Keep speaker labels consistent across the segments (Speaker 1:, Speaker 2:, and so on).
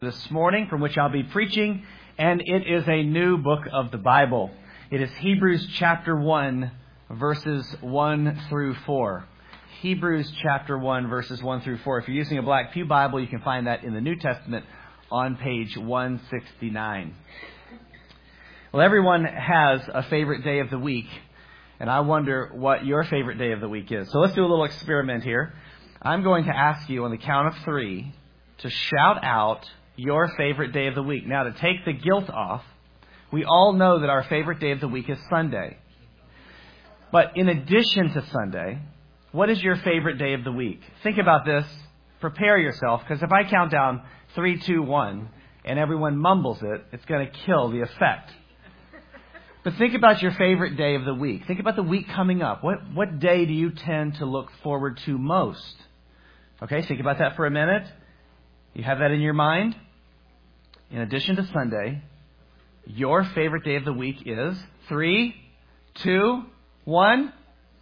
Speaker 1: This morning, from which I'll be preaching, and it is a new book of the Bible. It is Hebrews chapter 1, verses 1 through 4. Hebrews chapter 1, verses 1 through 4. If you're using a Black Pew Bible, you can find that in the New Testament on page 169. Well, everyone has a favorite day of the week, and I wonder what your favorite day of the week is. So let's do a little experiment here. I'm going to ask you on the count of 3 to shout out your favorite day of the week. Now, to take the guilt off, we all know that our favorite day of the week is Sunday. But in addition to Sunday, what is your favorite day of the week? Think about this. Prepare yourself, because if I count down 3, 2, 1, and everyone mumbles it, it's going to kill the effect. But think about your favorite day of the week. Think about the week coming up. What day do you tend to look forward to most? Okay, think about that for a minute. You have that in your mind? In addition to Sunday, your favorite day of the week is 3, 2, 1.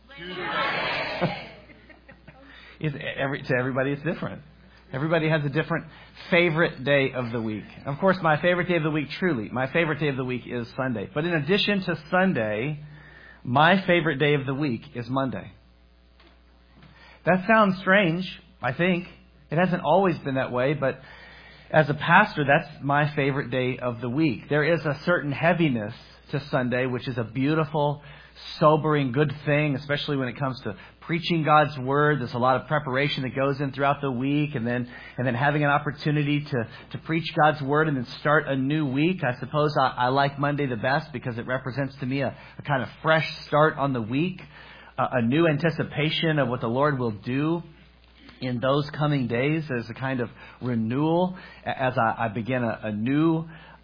Speaker 1: To everybody, it's different. Everybody has a different favorite day of the week. Of course, my favorite day of the week, truly, my favorite day of the week is Sunday. But in addition to Sunday, my favorite day of the week is Monday. That sounds strange, I think. It hasn't always been that way, but as a pastor, that's my favorite day of the week. There is a certain heaviness to Sunday, which is a beautiful, sobering, good thing, especially when it comes to preaching God's Word. There's a lot of preparation that goes in throughout the week, and then having an opportunity to preach God's Word and then start a new week. I suppose I like Monday the best because it represents to me a kind of fresh start on the week, a new anticipation of what the Lord will do in those coming days, as a kind of renewal, as I begin a new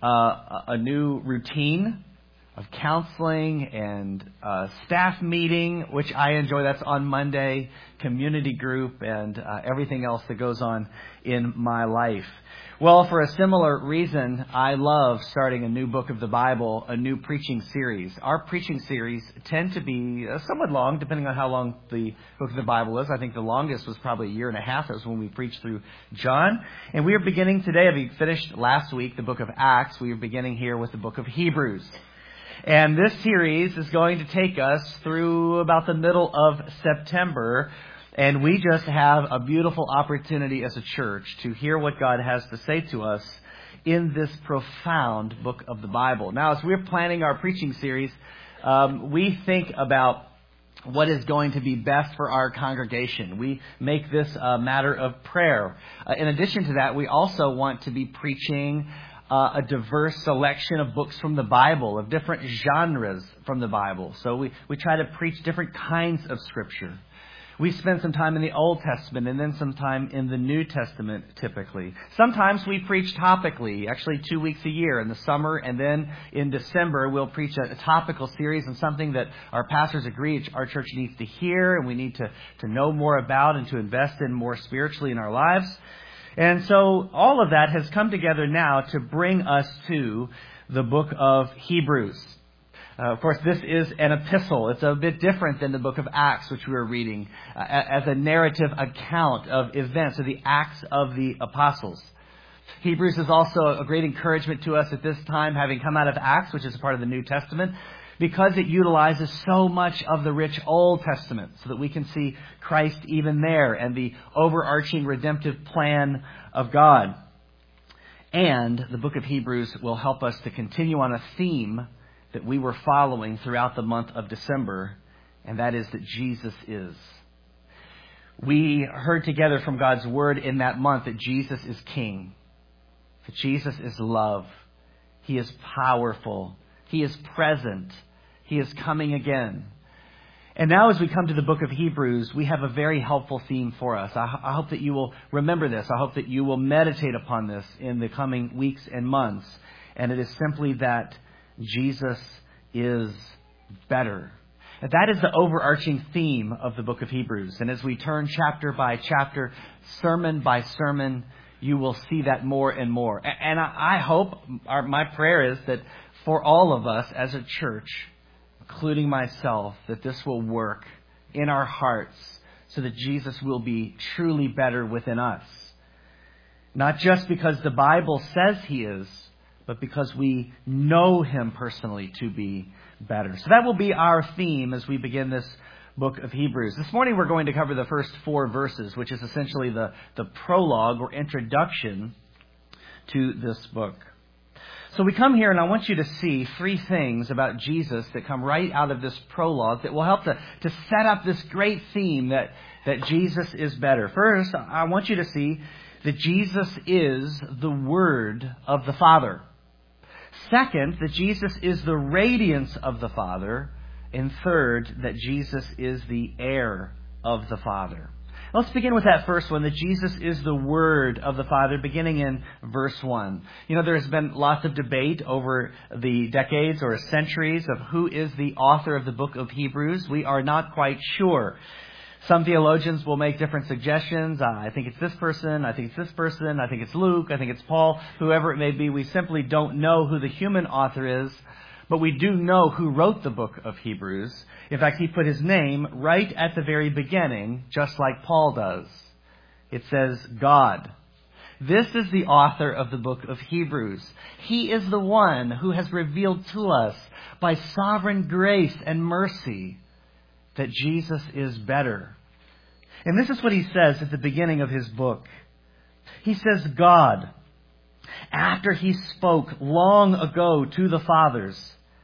Speaker 1: routine of counseling and staff meeting, which I enjoy. That's on Monday, community group, and everything else that goes on in my life. Well, for a similar reason, I love starting a new book of the Bible, a new preaching series. Our preaching series tend to be somewhat long, depending on how long the book of the Bible is. I think the longest was probably 1.5 years. That was when we preached through John. And we are beginning today, we finished last week the book of Acts. We are beginning here with the book of Hebrews. And this series is going to take us through about the middle of September. And we just have a beautiful opportunity as a church to hear what God has to say to us in this profound book of the Bible. Now, as we're planning our preaching series, we think about what is going to be best for our congregation. We make this a matter of prayer. In addition to that, we also want to be preaching a diverse selection of books from the Bible, of different genres from the Bible. So we try to preach different kinds of Scripture. We spend some time in the Old Testament and then some time in the New Testament, typically. Sometimes we preach topically, actually 2 weeks a year in the summer, and then in December we'll preach a topical series on something that our pastors agree our church needs to hear and we need to know more about and to invest in more spiritually in our lives. And so all of that has come together now to bring us to the book of Hebrews. Of course, this is an epistle. It's a bit different than the book of Acts, which we were reading, as a narrative account of events, of the Acts of the Apostles. Hebrews is also a great encouragement to us at this time, having come out of Acts, which is a part of the New Testament, because it utilizes so much of the rich Old Testament, so that we can see Christ even there and the overarching redemptive plan of God. And the book of Hebrews will help us to continue on a theme that we were following throughout the month of December, and that is that Jesus is. We heard together from God's Word in that month that Jesus is King, that Jesus is love, He is powerful, He is present, He is coming again. And now as we come to the book of Hebrews, we have a very helpful theme for us. I hope that you will remember this. I hope that you will meditate upon this in the coming weeks and months. And it is simply that Jesus is better. And that is the overarching theme of the book of Hebrews. And as we turn chapter by chapter, sermon by sermon, you will see that more and more. And I hope, my prayer is that for all of us as a church, including myself, that this will work in our hearts so that Jesus will be truly better within us. Not just because the Bible says He is, but because we know Him personally to be better. So that will be our theme as we begin this book of Hebrews. This morning we're going to cover the first 4 verses, which is essentially the prologue or introduction to this book. So we come here and I want you to see 3 things about Jesus that come right out of this prologue that will help to set up this great theme that Jesus is better. First, I want you to see that Jesus is the Word of the Father. Second, that Jesus is the radiance of the Father. And third, that Jesus is the heir of the Father. Let's begin with that first one, that Jesus is the Word of the Father, beginning in verse 1. You know, there's been lots of debate over the decades or centuries of who is the author of the book of Hebrews. We are not quite sure. Some theologians will make different suggestions. I think it's this person. I think it's this person. I think it's Luke. I think it's Paul. Whoever it may be, we simply don't know who the human author is. But we do know who wrote the book of Hebrews. In fact, he put his name right at the very beginning, just like Paul does. It says, God. This is the author of the book of Hebrews. He is the one who has revealed to us by sovereign grace and mercy that Jesus is better. And this is what he says at the beginning of his book. He says, God, after He spoke long ago to the fathers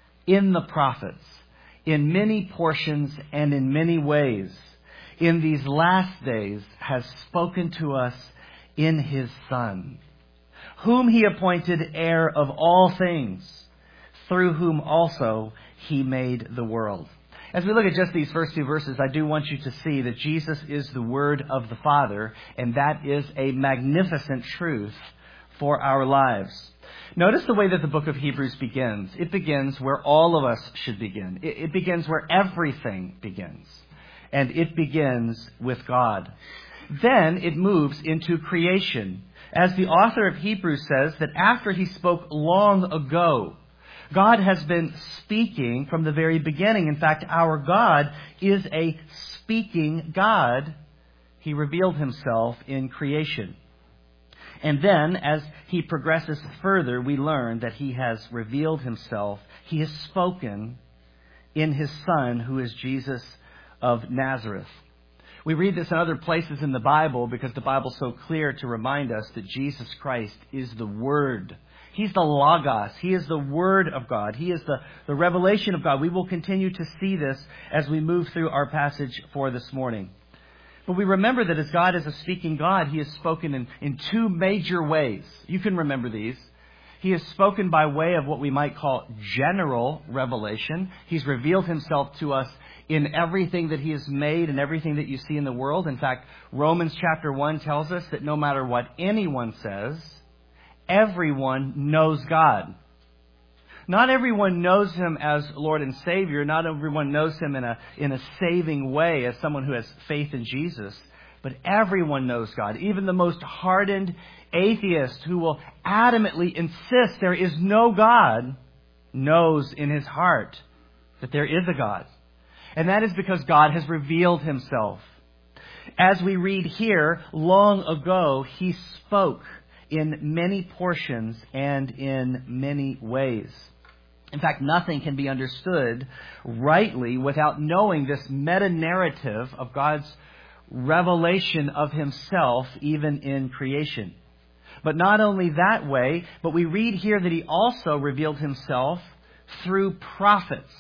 Speaker 1: in the prophets, in many portions and in many ways, in these last days has spoken to us in His Son, whom He appointed heir of all things, through whom also He made the world. As we look at just these first 2 verses, I do want you to see that Jesus is the Word of the Father, and that is a magnificent truth for our lives. Notice the way that the book of Hebrews begins. It begins where all of us should begin. It begins where everything begins. And it begins with God. Then it moves into creation. As the author of Hebrews says, that after He spoke long ago, God has been speaking from the very beginning. In fact, our God is a speaking God. He revealed Himself in creation. And then, as He progresses further, we learn that He has revealed Himself. He has spoken in His Son, who is Jesus of Nazareth. We read this in other places in the Bible because the Bible is so clear to remind us that Jesus Christ is the Word. He's the Logos. He is the Word of God. He is the revelation of God. We will continue to see this as we move through our passage for this morning. But we remember that as God is a speaking God, He has spoken in 2 major ways. You can remember these. He has spoken by way of what we might call general revelation. He's revealed Himself to us in everything that He has made and everything that you see in the world. In fact, Romans chapter 1 tells us that no matter what anyone says, everyone knows God. Not everyone knows Him as Lord and Savior. Not everyone knows Him in a saving way as someone who has faith in Jesus. But everyone knows God. Even the most hardened atheist who will adamantly insist there is no God knows in his heart that there is a God. And that is because God has revealed Himself. As we read here, long ago He spoke in many portions and in many ways. In fact, nothing can be understood rightly without knowing this meta-narrative of God's revelation of Himself even in creation. But not only that way, but we read here that He also revealed Himself through prophets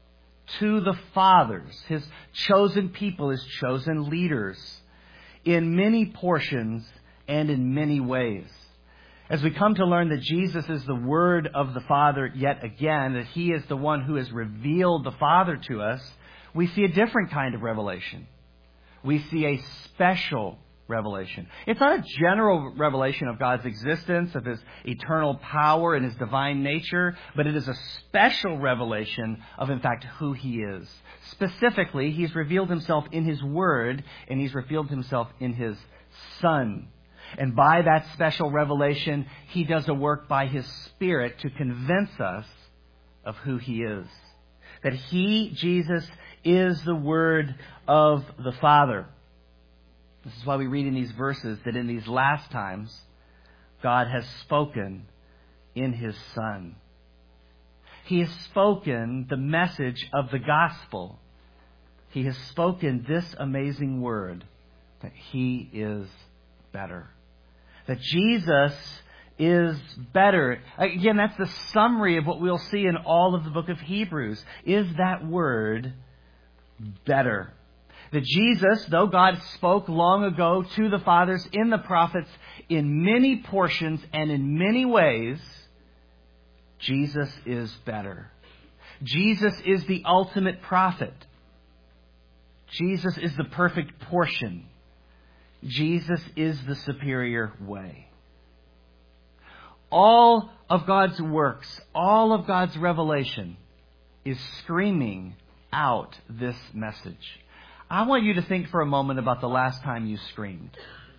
Speaker 1: to the fathers, His chosen people, His chosen leaders, in many portions and in many ways. As we come to learn that Jesus is the Word of the Father yet again, that He is the one who has revealed the Father to us, we see a different kind of revelation. We see a special revelation. It's not a general revelation of God's existence, of His eternal power and His divine nature, but it is a special revelation of, in fact, who He is. Specifically, He's revealed Himself in His Word, and He's revealed Himself in His Son. And by that special revelation, He does a work by His Spirit to convince us of who He is. That He, Jesus, is the Word of the Father. This is why we read in these verses that in these last times, God has spoken in His Son. He has spoken the message of the gospel. He has spoken this amazing word that He is better. That Jesus is better. Again, that's the summary of what we'll see in all of the book of Hebrews. Is that word better? That Jesus, though God spoke long ago to the fathers in the prophets in many portions and in many ways, Jesus is better. Jesus is the ultimate prophet. Jesus is the perfect portion. Jesus is the superior way. All of God's works, all of God's revelation is screaming out this message. I want you to think for a moment about the last time you screamed.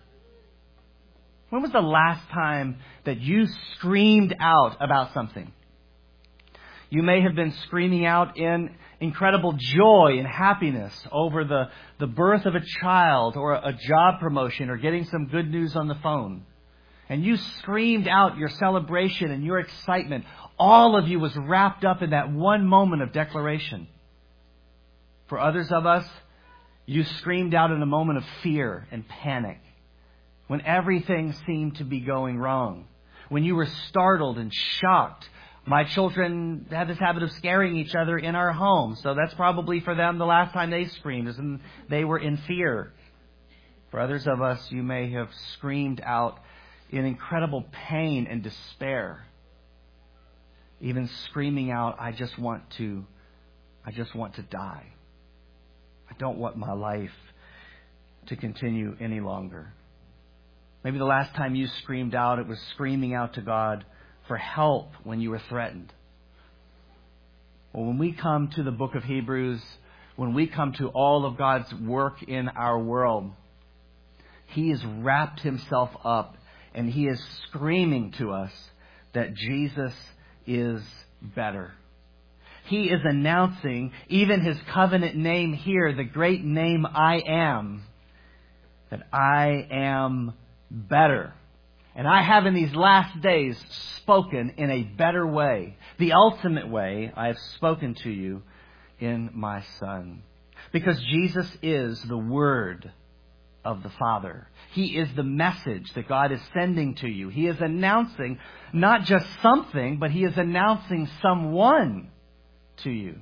Speaker 1: When was the last time that you screamed out about something? You may have been screaming out in incredible joy and happiness over the birth of a child or a job promotion or getting some good news on the phone. And you screamed out your celebration and your excitement. All of you was wrapped up in that one moment of declaration. For others of us, you screamed out in a moment of fear and panic, when everything seemed to be going wrong, when you were startled and shocked. My children have this habit of scaring each other in our home, so that's probably for them the last time they screamed, and they were in fear. For others of us, you may have screamed out in incredible pain and despair, even screaming out, I just want to die. I don't want my life to continue any longer. Maybe the last time you screamed out, it was screaming out to God for help when you were threatened. Well, when we come to the book of Hebrews, when we come to all of God's work in our world, He has wrapped Himself up and He is screaming to us that Jesus is better. He is announcing even His covenant name here, the great name I am, that I am better. And I have in these last days spoken in a better way. The ultimate way I have spoken to you in my Son. Because Jesus is the Word of the Father. He is the message that God is sending to you. He is announcing not just something, but He is announcing someone to you.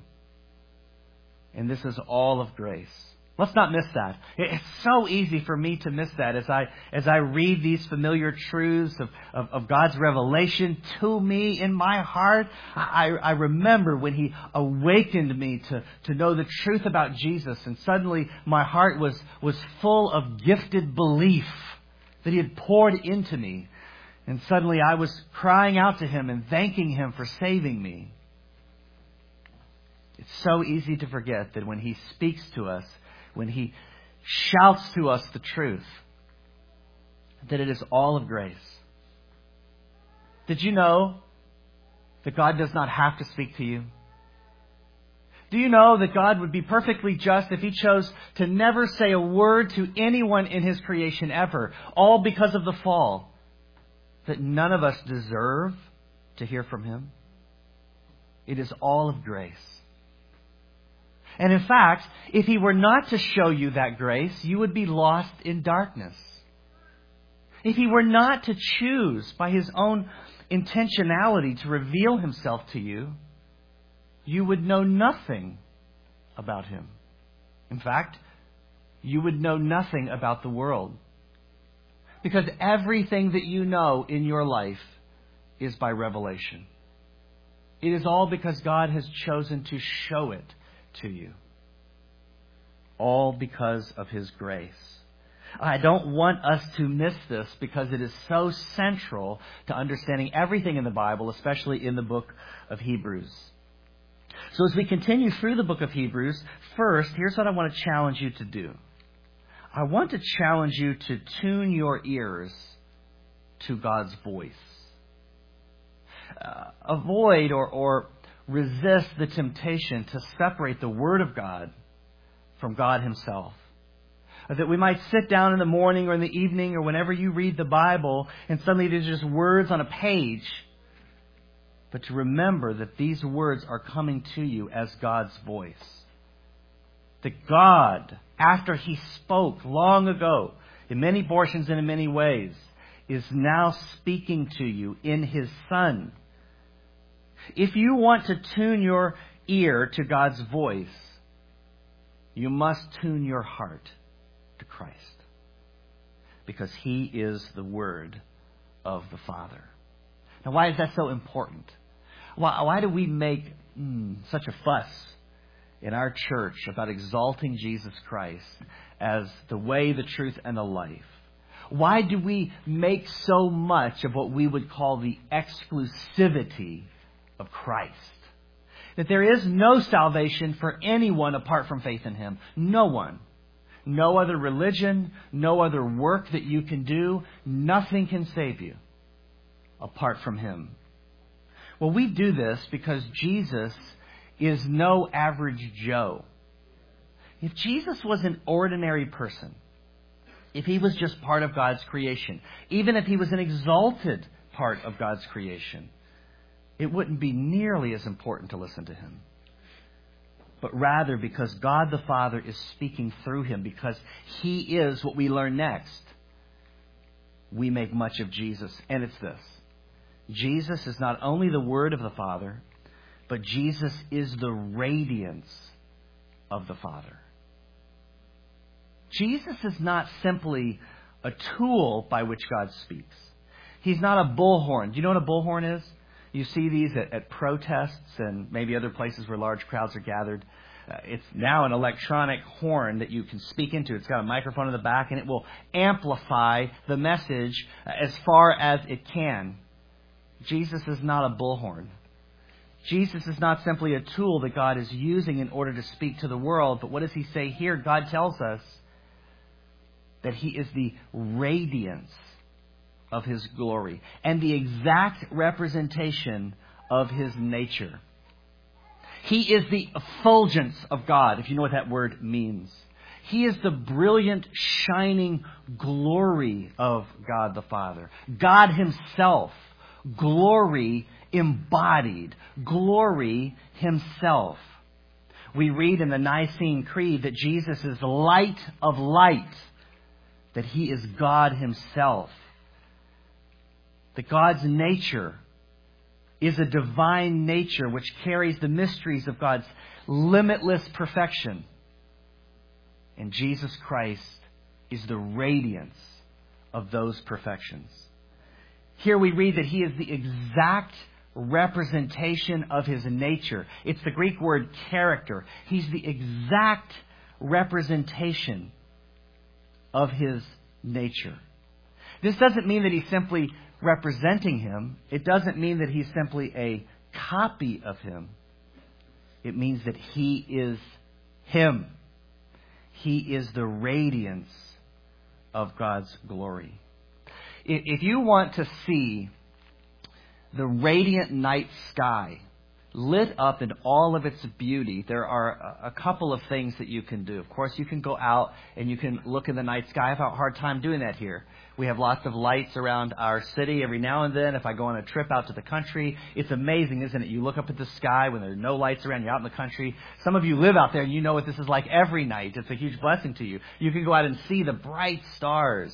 Speaker 1: And this is all of grace. Let's not miss that. It's so easy for me to miss that as I read these familiar truths of God's revelation to me in my heart. I remember when He awakened me to know the truth about Jesus, and suddenly my heart was full of gifted belief that He had poured into me. And suddenly I was crying out to Him and thanking Him for saving me. It's so easy to forget that when He speaks to us, when He shouts to us the truth, that it is all of grace. Did you know that God does not have to speak to you? Do you know that God would be perfectly just if He chose to never say a word to anyone in His creation ever, all because of the fall, that none of us deserve to hear from Him? It is all of grace. And in fact, if He were not to show you that grace, you would be lost in darkness. If He were not to choose by His own intentionality to reveal Himself to you, you would know nothing about Him. In fact, you would know nothing about the world. Because everything that you know in your life is by revelation. It is all because God has chosen to show it to you. All because of His grace. I don't want us to miss this because it is so central to understanding everything in the Bible, especially in the book of Hebrews. So as we continue through the book of Hebrews, first, here's what I want to challenge you to do. I want to challenge you to tune your ears to God's voice. Avoid or resist the temptation to separate the Word of God from God Himself. That we might sit down in the morning or in the evening or whenever you read the Bible and suddenly there's just words on a page. But to remember that these words are coming to you as God's voice. That God, after He spoke long ago, in many portions and in many ways, is now speaking to you in His Son. If you want to tune your ear to God's voice, you must tune your heart to Christ. Because He is the Word of the Father. Now, why is that so important? Why do we make such a fuss in our church about exalting Jesus Christ as the way, the truth, and the life? Why do we make so much of what we would call the exclusivity of Christ? That there is no salvation for anyone apart from faith in Him. No one. No other religion, no other work that you can do. Nothing can save you apart from Him. Well, we do this because Jesus is no average Joe. If Jesus was an ordinary person, if He was just part of God's creation, even if He was an exalted part of God's creation, it wouldn't be nearly as important to listen to Him. But rather because God the Father is speaking through Him, because He is what we learn next, we make much of Jesus. And it's this: Jesus is not only the Word of the Father, but Jesus is the radiance of the Father. Jesus is not simply a tool by which God speaks. He's not a bullhorn. Do you know what a bullhorn is? You see these at protests and maybe other places where large crowds are gathered. It's now an electronic horn that you can speak into. It's got a microphone in the back, and it will amplify the message as far as it can. Jesus is not a bullhorn. Jesus is not simply a tool that God is using in order to speak to the world. But what does He say here? God tells us that He is the radiance of His glory and the exact representation of His nature. He is the effulgence of God, if you know what that word means. He is the brilliant, shining glory of God the Father. God Himself. Glory embodied. Glory Himself. We read in the Nicene Creed that Jesus is light of light. That He is God Himself. That God's nature is a divine nature which carries the mysteries of God's limitless perfection. And Jesus Christ is the radiance of those perfections. Here we read that He is the exact representation of His nature. It's the Greek word character. He's the exact representation of His nature. This doesn't mean that He's simply representing Him. It doesn't mean that He's simply a copy of Him. It means that He is Him. He is the radiance of God's glory. If you want to see the radiant night sky lit up in all of its beauty, there are a couple of things that you can do. Of course, you can go out and you can look in the night sky. I've had a hard time doing that here. We have lots of lights around our city every now and then. If I go on a trip out to the country, it's amazing, isn't it? You look up at the sky when there are no lights around, you're out in the country. Some of you live out there and you know what this is like every night. It's a huge blessing to you. You can go out and see the bright stars.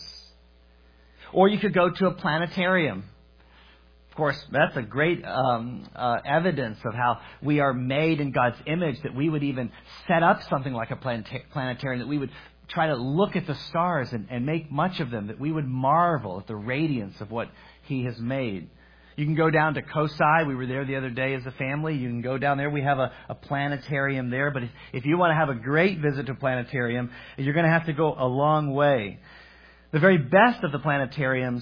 Speaker 1: Or you could go to a planetarium. Of course, that's a great evidence of how we are made in God's image, that we would even set up something like a planetarium, that we would try to look at the stars and make much of them, that we would marvel at the radiance of what He has made. You can go down to COSI. We were there the other day as a family. You can go down there. We have a planetarium there. But if you want to have a great visit to a planetarium, you're going to have to go a long way. The very best of the planetariums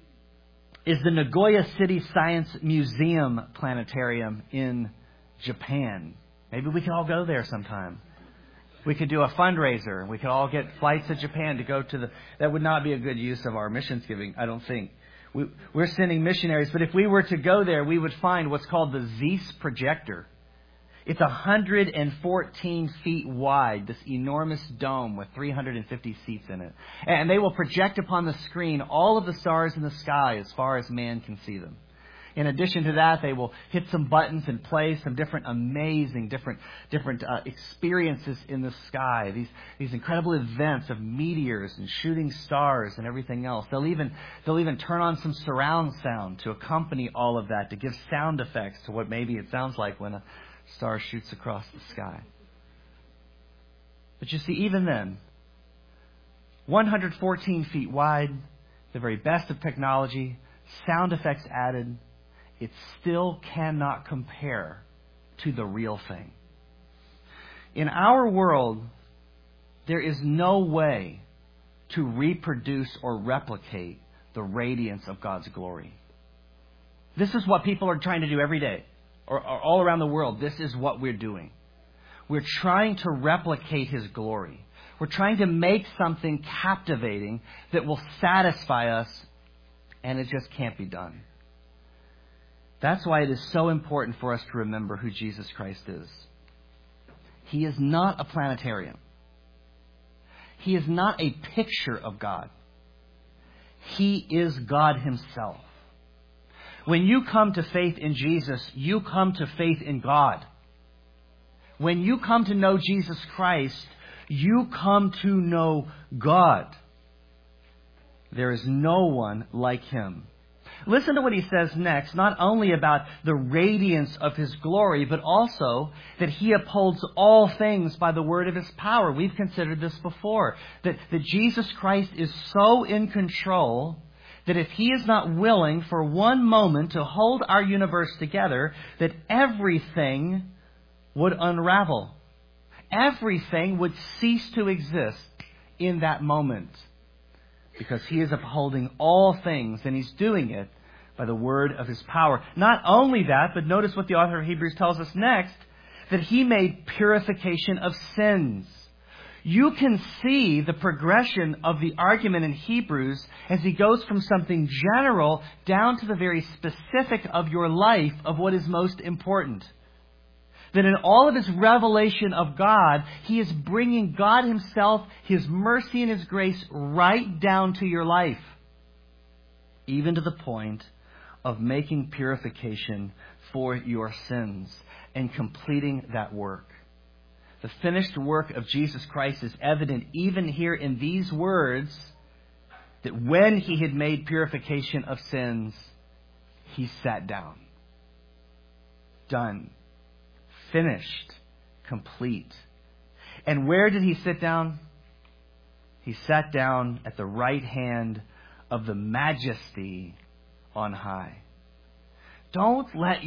Speaker 1: is the Nagoya City Science Museum Planetarium in Japan. Maybe we can all go there sometime. We could do a fundraiser. We could all get flights to Japan to go to that would not be a good use of our missions giving, I don't think. We're sending missionaries, but if we were to go there, we would find what's called the Zeiss projector. It's 114 feet wide, this enormous dome with 350 seats in it. And they will project upon the screen all of the stars in the sky as far as man can see them. In addition to that, they will hit some buttons and play some different amazing, different experiences in the sky. These incredible events of meteors and shooting stars and everything else. They'll even turn on some surround sound to accompany all of that, to give sound effects to what maybe it sounds like when a star shoots across the sky. But you see, even then, 114 feet wide, the very best of technology, sound effects added, it still cannot compare to the real thing. In our world, there is no way to reproduce or replicate the radiance of God's glory. This is what people are trying to do every day, or all around the world. This is what we're doing. We're trying to replicate His glory. We're trying to make something captivating that will satisfy us, and it just can't be done. That's why it is so important for us to remember who Jesus Christ is. He is not a planetarium. He is not a picture of God. He is God Himself. When you come to faith in Jesus, you come to faith in God. When you come to know Jesus Christ, you come to know God. There is no one like Him. Listen to what He says next, not only about the radiance of His glory, but also that He upholds all things by the word of His power. We've considered this before, that Jesus Christ is so in control that if He is not willing for one moment to hold our universe together, that everything would unravel. Everything would cease to exist in that moment. Because He is upholding all things, and He's doing it by the word of His power. Not only that, but notice what the author of Hebrews tells us next, that He made purification of sins. You can see the progression of the argument in Hebrews as he goes from something general down to the very specific of your life of what is most important. That in all of His revelation of God, He is bringing God Himself, His mercy and His grace right down to your life. Even to the point of making purification for your sins and completing that work. The finished work of Jesus Christ is evident even here in these words, that when He had made purification of sins, He sat down. Done. Finished. Complete. And where did He sit down? He sat down at the right hand of the Majesty on high. Don't let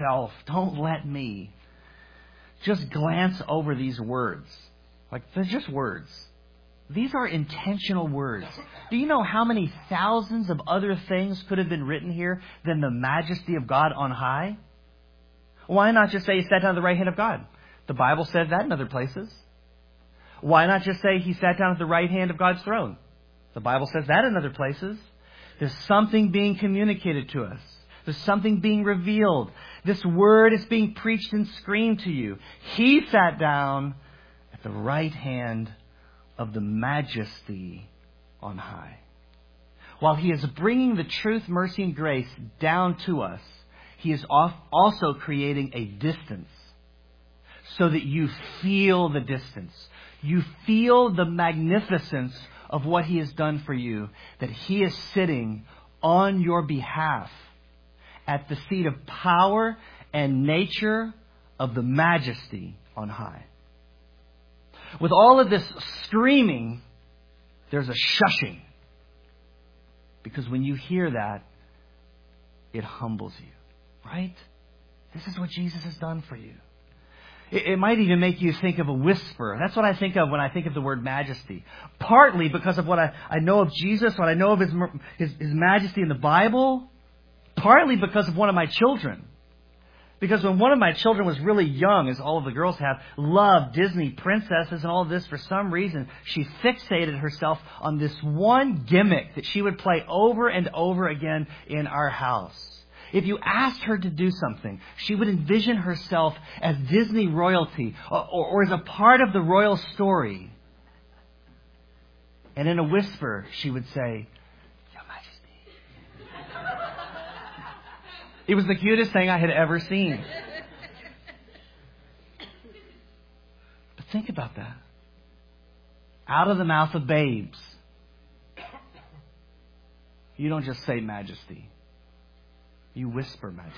Speaker 1: me just glance over these words. Like, they're just words. These are intentional words. Do you know how many thousands of other things could have been written here than the majesty of God on high? Why not just say He sat down at the right hand of God? The Bible said that in other places. Why not just say He sat down at the right hand of God's throne? The Bible says that in other places. There's something being communicated to us. There's something being revealed. This word is being preached and screamed to you. He sat down at the right hand of the Majesty on high. While He is bringing the truth, mercy, and grace down to us, He is also creating a distance so that you feel the distance. You feel the magnificence of what He has done for you, that He is sitting on your behalf at the seat of power and nature of the Majesty on high. With all of this screaming, there's a shushing. Because when you hear that, it humbles you. Right? This is what Jesus has done for you. It might even make you think of a whisper. That's what I think of when I think of the word majesty. Partly because of what I know of Jesus, what I know of His majesty in the Bible. Partly because of one of my children. Because when one of my children was really young, as all of the girls have, loved Disney princesses and all of this, for some reason, she fixated herself on this one gimmick that she would play over and over again in our house. If you asked her to do something, she would envision herself as Disney royalty or as a part of the royal story. And in a whisper, she would say, "Your Majesty." It was the cutest thing I had ever seen. But think about that. Out of the mouth of babes, you don't just say Majesty. You whisper Majesty.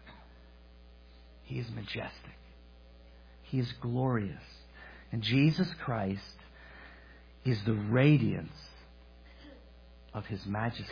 Speaker 1: He is majestic. He is glorious. And Jesus Christ is the radiance of His majesty.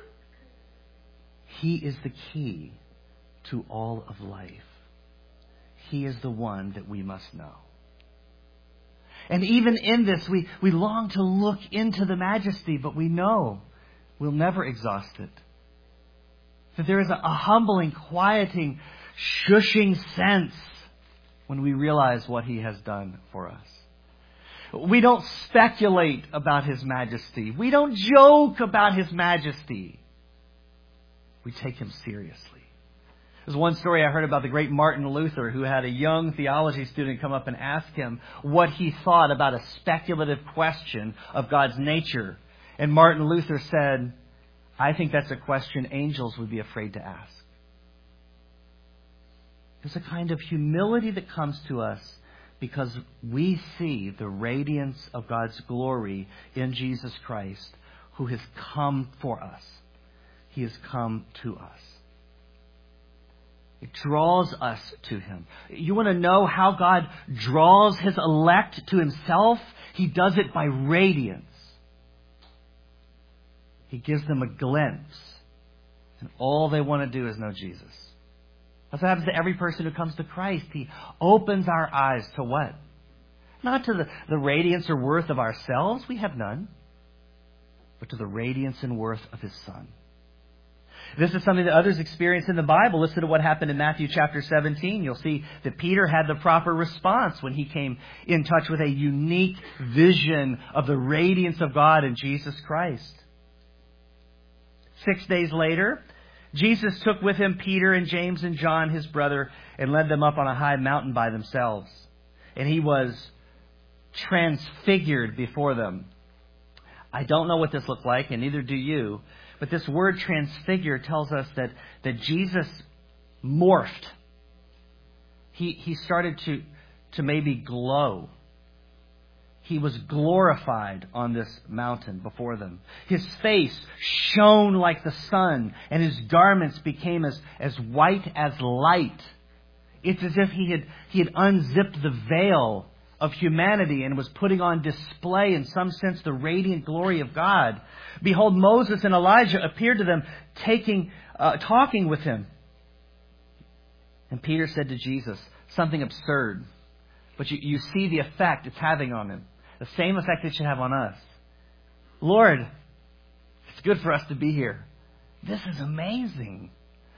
Speaker 1: He is the key to all of life. He is the one that we must know. And even in this, we long to look into the majesty, but we know we'll never exhaust it. That there is a humbling, quieting, shushing sense when we realize what He has done for us. We don't speculate about His majesty. We don't joke about His majesty. We take Him seriously. There's one story I heard about the great Martin Luther, who had a young theology student come up and ask him what he thought about a speculative question of God's nature. And Martin Luther said, "I think that's a question angels would be afraid to ask." There's a kind of humility that comes to us because we see the radiance of God's glory in Jesus Christ, who has come for us. He has come to us. It draws us to Him. You want to know how God draws His elect to Himself? He does it by radiance. He gives them a glimpse, and all they want to do is know Jesus. That's what happens to every person who comes to Christ. He opens our eyes to what? Not to the radiance or worth of ourselves. We have none. But to the radiance and worth of His Son. This is something that others experience in the Bible. Listen to what happened in Matthew chapter 17. You'll see that Peter had the proper response when he came in touch with a unique vision of the radiance of God in Jesus Christ. 6 days later, Jesus took with Him Peter and James and John, His brother, and led them up on a high mountain by themselves. And He was transfigured before them. I don't know what this looked like, and neither do you. But this word transfigure tells us that Jesus morphed. He started to maybe glow. He was glorified on this mountain before them. His face shone like the sun, and His garments became as white as light. It's as if He had unzipped the veil of humanity and was putting on display, in some sense, the radiant glory of God. Behold, Moses and Elijah appeared to them, talking with Him. And Peter said to Jesus, something absurd, but you see the effect it's having on Him. The same effect it should have on us. "Lord, it's good for us to be here. This is amazing.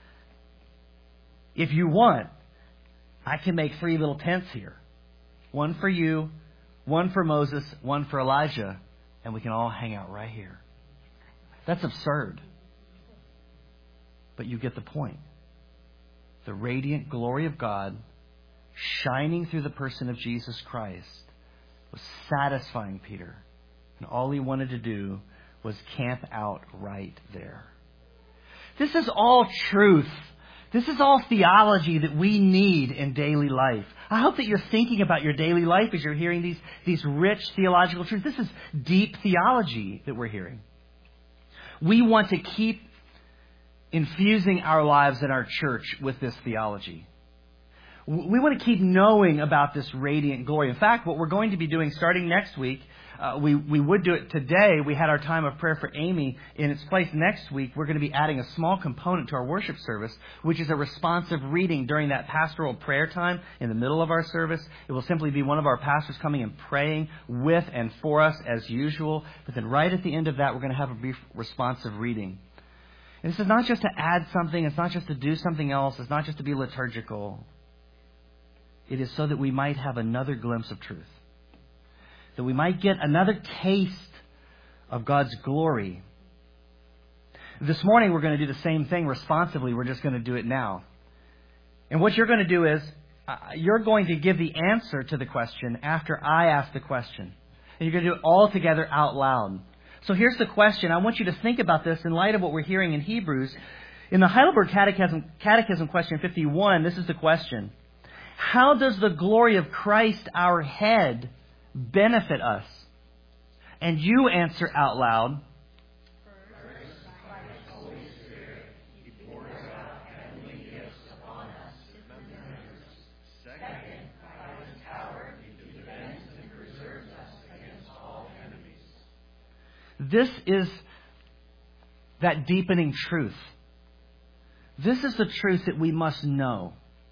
Speaker 1: If you want, I can make 3 little tents here. One for you, one for Moses, one for Elijah, and we can all hang out right here." That's absurd. But you get the point. The radiant glory of God shining through the person of Jesus Christ was satisfying Peter. And all he wanted to do was camp out right there. This is all truth. This is all theology that we need in daily life. I hope that you're thinking about your daily life as you're hearing these rich theological truths. This is deep theology that we're hearing. We want to keep infusing our lives in our church with this theology. We want to keep knowing about this radiant glory. In fact, what we're going to be doing starting next week, we would do it today. We had our time of prayer for Amy in its place. Next week, we're going to be adding a small component to our worship service, which is a responsive reading during that pastoral prayer time in the middle of our service. It will simply be one of our pastors coming and praying with and for us as usual. But then right at the end of that, we're going to have a brief responsive reading. And this is not just to add something. It's not just to do something else. It's not just to be liturgical. It is so that we might have another glimpse of truth. That we might get another taste of God's glory. This morning we're going to do the same thing responsively. We're just going to do it now. And what you're going to do is you're going to give the answer to the question after I ask the question. And you're going to do it all together out loud. So here's the question. I want you to think about this in light of what we're hearing in Hebrews. In the Heidelberg Catechism question 51, this is the question. How does the glory of Christ, our head, benefit us? And you answer out loud. This is that deepening truth. This is the truth that we must know.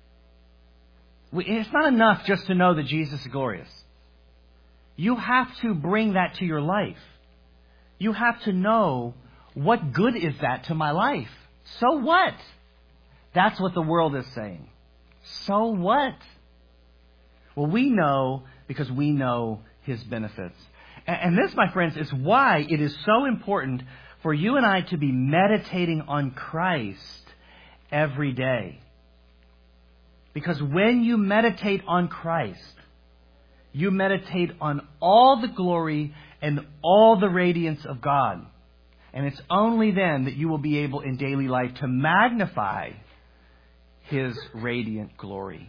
Speaker 1: It's not enough just to know that Jesus is glorious. You have to bring that to your life. You have to know, what good is that to my life? So what? That's what the world is saying. So what? Well, we know because we know His benefits. And this, my friends, is why it is so important for you and I to be meditating on Christ every day. Because when you meditate on Christ, you meditate on all the glory and all the radiance of God. And it's only then that you will be able in daily life to magnify His radiant glory.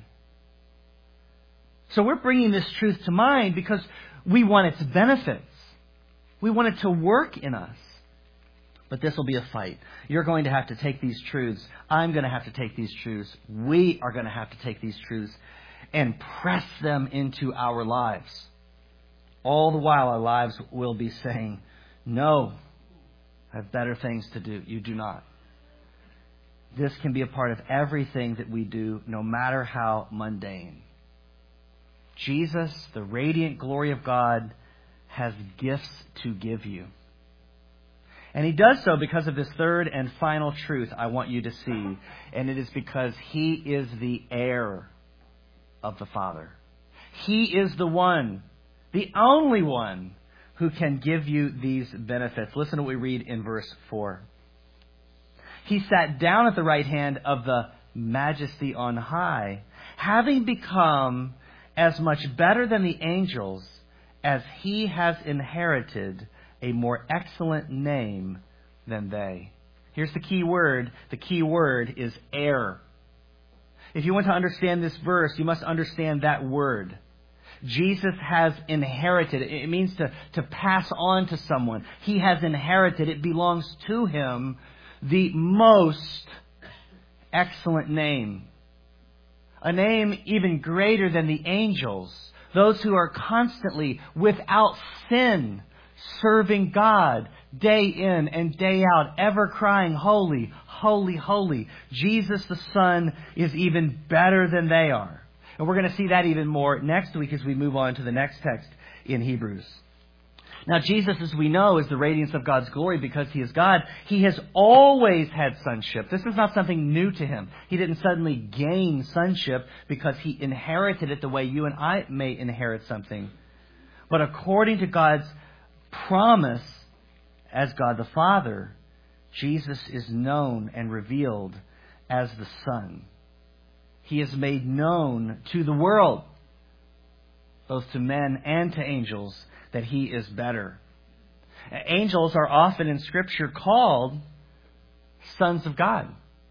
Speaker 1: So we're bringing this truth to mind because we want its benefits. We want it to work in us. But this will be a fight. You're going to have to take these truths. I'm going to have to take these truths. We are going to have to take these truths and press them into our lives. All the while our lives will be saying, no, I have better things to do. You do not. This can be a part of everything that we do, no matter how mundane. Jesus, the radiant glory of God, has gifts to give you. And He does so because of this third and final truth I want you to see. And it is because He is the heir of the Father. He is the one, the only one, who can give you these benefits. Listen to what we read in verse 4. He sat down at the right hand of the Majesty on high, having become as much better than the angels as He has inherited a more excellent name than they. Here's the key word. The key word is heir. If you want to understand this verse, you must understand that word. Jesus has inherited. It means to pass on to someone. He has inherited. It belongs to Him. The most excellent name. A name even greater than the angels. Those who are constantly, without sin, serving God day in and day out, ever crying, holy, holy, holy. Jesus the Son is even better than they are. And we're going to see that even more next week as we move on to the next text in Hebrews. Now, Jesus, as we know, is the radiance of God's glory because He is God. He has always had sonship. This is not something new to Him. He didn't suddenly gain sonship because He inherited it the way you and I may inherit something. But according to God's promise as God the Father, Jesus is known and revealed as the Son. He is made known to the world, both to men and to angels, that He is better. Angels are often in Scripture called sons of God.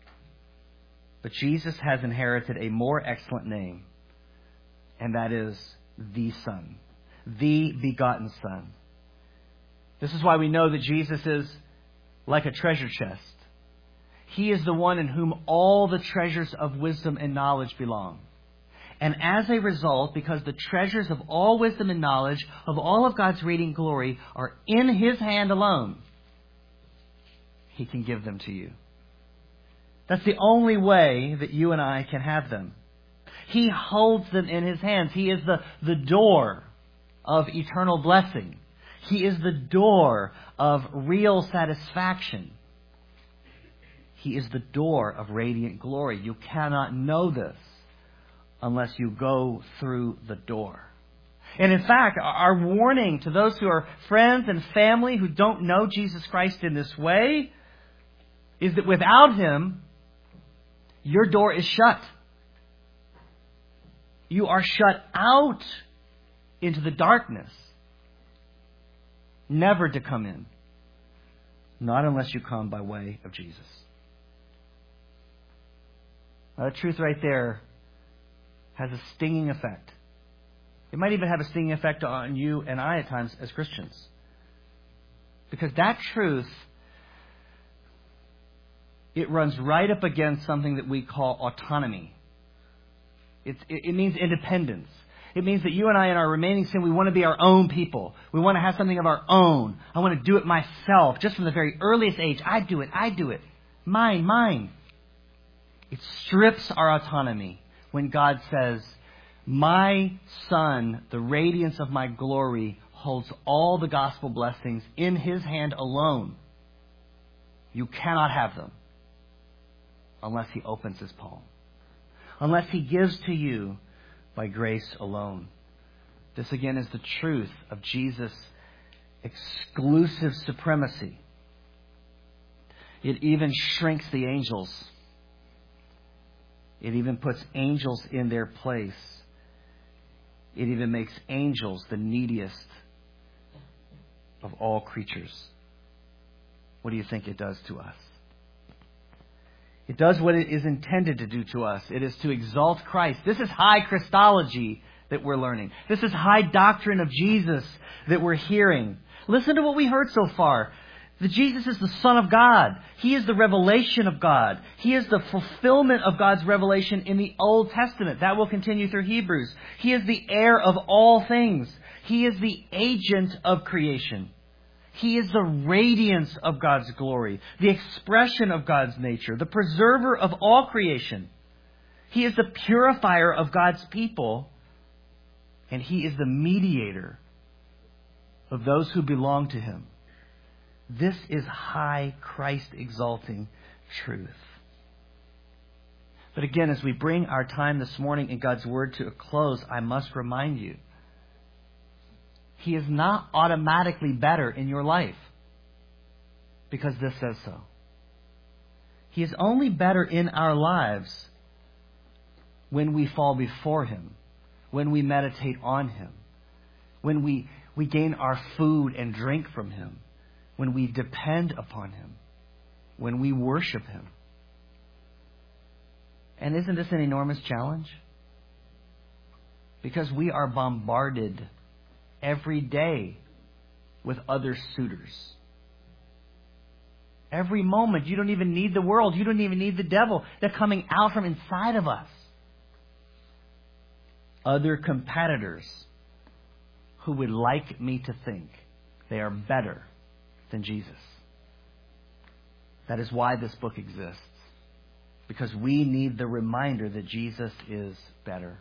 Speaker 1: But Jesus has inherited a more excellent name, and that is the Son, the begotten Son. This is why we know that Jesus is like a treasure chest. He is the one in whom all the treasures of wisdom and knowledge belong. And as a result, because the treasures of all wisdom and knowledge, of all of God's radiant glory, are in His hand alone, He can give them to you. That's the only way that you and I can have them. He holds them in His hands. He is the door of eternal blessing. He is the door of real satisfaction. He is the door of radiant glory. You cannot know this unless you go through the door. And in fact, our warning to those who are friends and family who don't know Jesus Christ in this way is that without Him, your door is shut. You are shut out into the darkness, never to come in. Not unless you come by way of Jesus. Now, the truth right there has a stinging effect. It might even have a stinging effect on you and I at times as Christians. Because that truth, it runs right up against something that we call autonomy. It means independence. It means that you and I, in our remaining sin, we want to be our own people. We want to have something of our own. I want to do it myself. Just from the very earliest age, I do it. Mine. It strips our autonomy when God says, my Son, the radiance of my glory, holds all the gospel blessings in His hand alone. You cannot have them unless He opens His palm. Unless He gives to you by grace alone. This again is the truth of Jesus' exclusive supremacy. It even shrinks the angels. It even puts angels in their place. It even makes angels the neediest of all creatures. What do you think it does to us? It does what it is intended to do to us. It is to exalt Christ. This is high Christology that we're learning. This is high doctrine of Jesus that we're hearing. Listen to what we heard so far. That Jesus is the Son of God. He is the revelation of God. He is the fulfillment of God's revelation in the Old Testament. That will continue through Hebrews. He is the heir of all things. He is the agent of creation. He is the radiance of God's glory, the expression of God's nature, the preserver of all creation. He is the purifier of God's people, and He is the mediator of those who belong to Him. This is high Christ-exalting truth. But again, as we bring our time this morning in God's Word to a close, I must remind you, He is not automatically better in your life because this says so. He is only better in our lives when we fall before Him, when we meditate on Him, when we gain our food and drink from Him, when we depend upon Him, when we worship Him. And isn't this an enormous challenge? Because we are bombarded every day with other suitors. Every moment. You don't even need the world. You don't even need the devil. They're coming out from inside of us. Other competitors who would like me to think they are better than Jesus. That is why this book exists. Because we need the reminder that Jesus is better.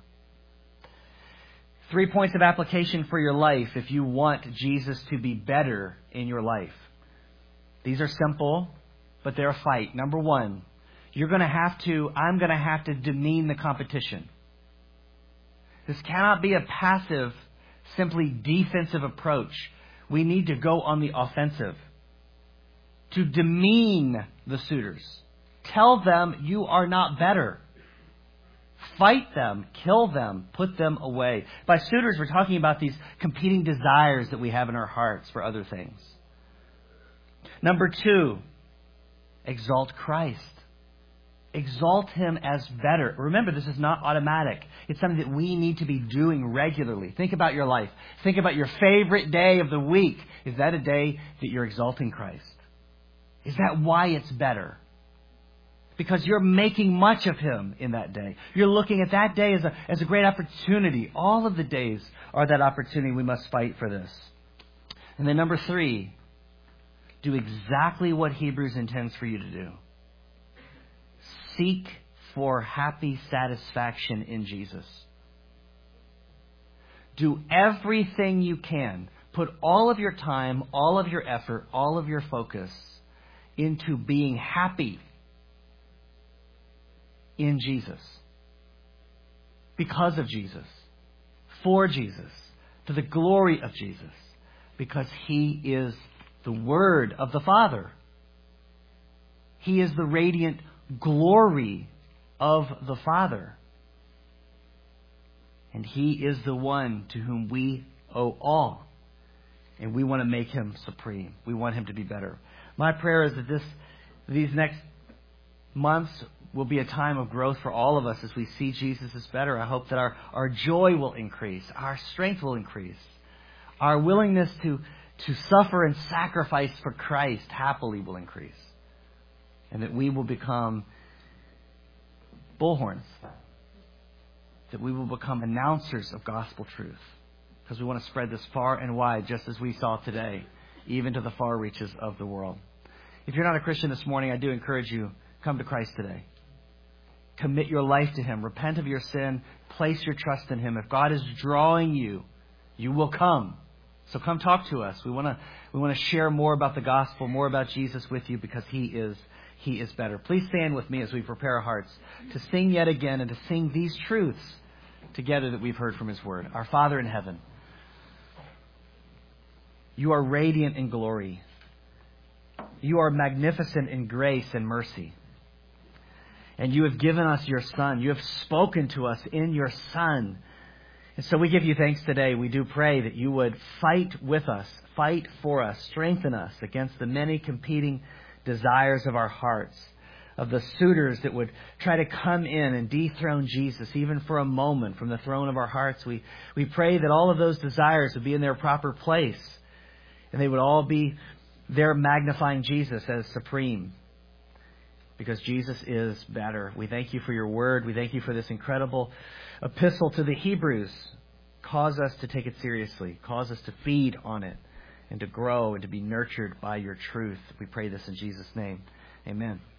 Speaker 1: 3 points of application for your life if you want Jesus to be better in your life. These are simple, but they're a fight. Number one, I'm going to have to demean the competition. This cannot be a passive, simply defensive approach. We need to go on the offensive. To demean the suitors. Tell them you are not better. Fight them, kill them, put them away. By suitors, we're talking about these competing desires that we have in our hearts for other things. Number two, exalt Christ. Exalt Him as better. Remember, this is not automatic. It's something that we need to be doing regularly. Think about your life. Think about your favorite day of the week. Is that a day that you're exalting Christ? Is that why it's better? Because you're making much of Him in that day. You're looking at that day as a great opportunity. All of the days are that opportunity. We must fight for this. And then number three, do exactly what Hebrews intends for you to do. Seek for happy satisfaction in Jesus. Do everything you can. Put all of your time, all of your effort, all of your focus into being happy in Jesus. Because of Jesus. For Jesus. To the glory of Jesus. Because He is the Word of the Father. He is the radiant glory of the Father. And He is the one to whom we owe all. And we want to make Him supreme. We want Him to be better. My prayer is that these next months will be a time of growth for all of us as we see Jesus as better. I hope that our joy will increase. Our strength will increase. Our willingness to suffer and sacrifice for Christ happily will increase. And that we will become bullhorns. That we will become announcers of gospel truth. Because we want to spread this far and wide, just as we saw today, even to the far reaches of the world. If you're not a Christian this morning, I do encourage you, come to Christ today. Commit your life to Him. Repent of your sin. Place your trust in Him. If God is drawing you, you will come. So come talk to us. We want to share more about the gospel, more about Jesus with you, because He is better. Please stand with me as we prepare our hearts to sing yet again and to sing these truths together that we've heard from His Word. Our Father in heaven, You are radiant in glory. You are magnificent in grace and mercy. And You have given us Your Son. You have spoken to us in Your Son. And so we give You thanks today. We do pray that You would fight with us, fight for us, strengthen us against the many competing desires of our hearts, of the suitors that would try to come in and dethrone Jesus, even for a moment, from the throne of our hearts. We pray that all of those desires would be in their proper place, and they would all be there magnifying Jesus as supreme, because Jesus is better. We thank You for Your Word. We thank You for this incredible epistle to the Hebrews. Cause us to take it seriously. Cause us to feed on it and to grow and to be nurtured by Your truth. We pray this in Jesus' name. Amen.